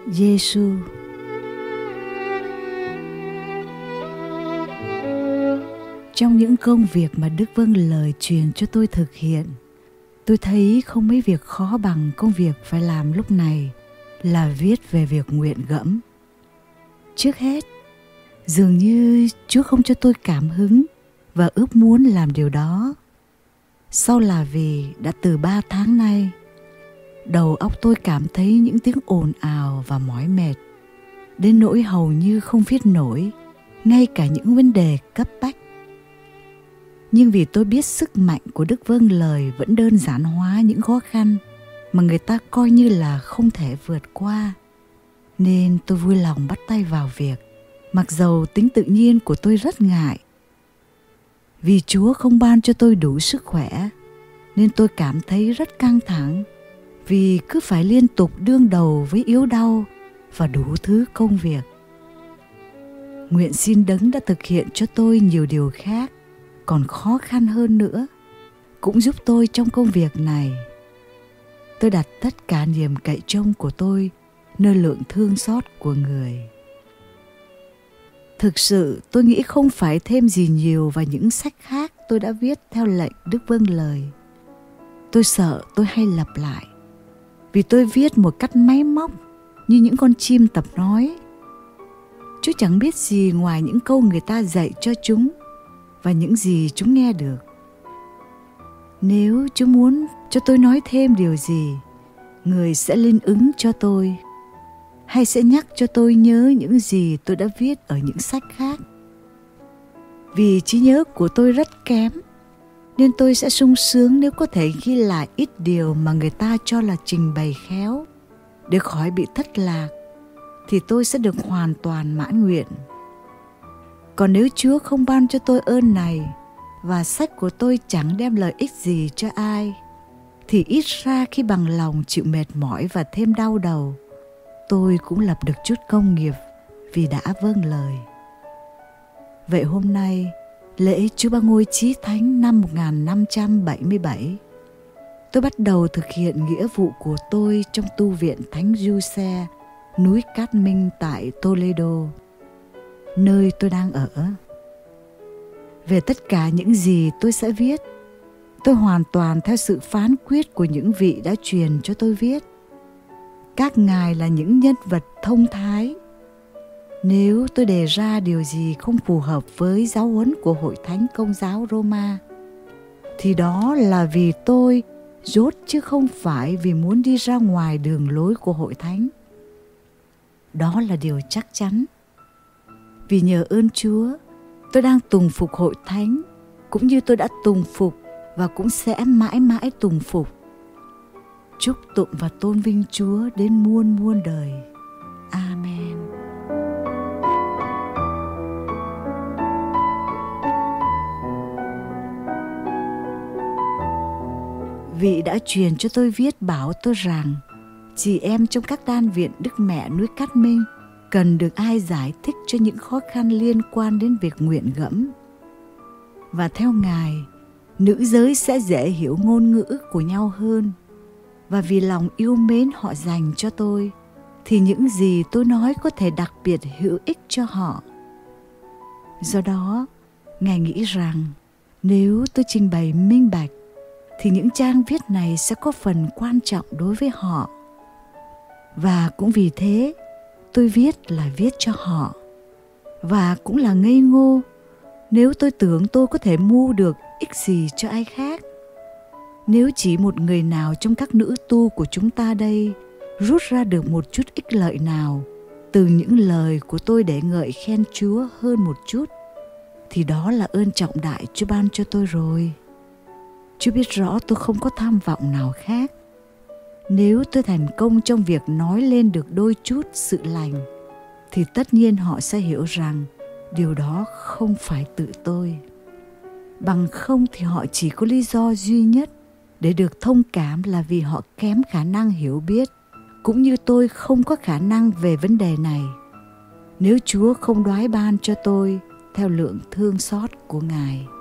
Giêsu. Trong những công việc mà Đức vâng lời truyền cho tôi thực hiện, tôi thấy không mấy việc khó bằng công việc phải làm lúc này là viết về việc nguyện gẫm. Trước hết, dường như Chúa không cho tôi cảm hứng và ước muốn làm điều đó. Sau là vì đã từ 3 tháng nay, đầu óc tôi cảm thấy những tiếng ồn ào và mỏi mệt, đến nỗi hầu như không viết nổi, ngay cả những vấn đề cấp bách. Nhưng vì tôi biết sức mạnh của Đức vâng lời vẫn đơn giản hóa những khó khăn mà người ta coi như là không thể vượt qua, nên tôi vui lòng bắt tay vào việc, mặc dầu tính tự nhiên của tôi rất ngại. Vì Chúa không ban cho tôi đủ sức khỏe, nên tôi cảm thấy rất căng thẳng, vì cứ phải liên tục đương đầu với yếu đau và đủ thứ công việc. Nguyện xin Đấng đã thực hiện cho tôi nhiều điều khác còn khó khăn hơn nữa, cũng giúp tôi trong công việc này. Tôi đặt tất cả niềm cậy trông của tôi nơi lượng thương xót của người. Thực sự tôi nghĩ không phải thêm gì nhiều vào những sách khác tôi đã viết theo lệnh Đức vâng lời. Tôi sợ tôi hay lặp lại, vì tôi viết một cách máy móc như những con chim tập nói. Chúa chẳng biết gì ngoài những câu người ta dạy cho chúng và những gì chúng nghe được. Nếu Chúa muốn cho tôi nói thêm điều gì, người sẽ linh ứng cho tôi, hay sẽ nhắc cho tôi nhớ những gì tôi đã viết ở những sách khác. Vì trí nhớ của tôi rất kém, nên tôi sẽ sung sướng nếu có thể ghi lại ít điều mà người ta cho là trình bày khéo, để khỏi bị thất lạc, thì tôi sẽ được hoàn toàn mãn nguyện. Còn nếu Chúa không ban cho tôi ơn này, và sách của tôi chẳng đem lợi ích gì cho ai, thì ít ra khi bằng lòng chịu mệt mỏi và thêm đau đầu, tôi cũng lập được chút công nghiệp vì đã vâng lời. Vậy hôm nay, lễ Chúa Ba Ngôi Chí Thánh năm 1577, tôi bắt đầu thực hiện nghĩa vụ của tôi trong tu viện Thánh Giuse, núi Cát Minh tại Toledo, nơi tôi đang ở. Về tất cả những gì tôi sẽ viết, tôi hoàn toàn theo sự phán quyết của những vị đã truyền cho tôi viết. Các ngài là những nhân vật thông thái. Nếu tôi đề ra điều gì không phù hợp với giáo huấn của Hội Thánh Công giáo Roma, thì đó là vì tôi dốt chứ không phải vì muốn đi ra ngoài đường lối của Hội Thánh. Đó là điều chắc chắn. Vì nhờ ơn Chúa, tôi đang tùng phục Hội Thánh, cũng như tôi đã tùng phục và cũng sẽ mãi mãi tùng phục. Chúc tụng và tôn vinh Chúa đến muôn muôn đời. Amen. Vị đã truyền cho tôi viết bảo tôi rằng chị em trong các đan viện Đức Mẹ núi Cát Minh cần được ai giải thích cho những khó khăn liên quan đến việc nguyện gẫm. Và theo Ngài, nữ giới sẽ dễ hiểu ngôn ngữ của nhau hơn. Và vì lòng yêu mến họ dành cho tôi, thì những gì tôi nói có thể đặc biệt hữu ích cho họ. Do đó, Ngài nghĩ rằng nếu tôi trình bày minh bạch, thì những trang viết này sẽ có phần quan trọng đối với họ. Và cũng vì thế, tôi viết là viết cho họ. Và cũng là ngây ngô nếu tôi tưởng tôi có thể mưu được ích gì cho ai khác. Nếu chỉ một người nào trong các nữ tu của chúng ta đây rút ra được một chút ích lợi nào từ những lời của tôi để ngợi khen Chúa hơn một chút, thì đó là ơn trọng đại Chúa ban cho tôi rồi. Chúa biết rõ tôi không có tham vọng nào khác. Nếu tôi thành công trong việc nói lên được đôi chút sự lành, thì tất nhiên họ sẽ hiểu rằng điều đó không phải tự tôi. Bằng không thì họ chỉ có lý do duy nhất để được thông cảm là vì họ kém khả năng hiểu biết, cũng như tôi không có khả năng về vấn đề này. Nếu Chúa không đoái ban cho tôi theo lượng thương xót của Ngài.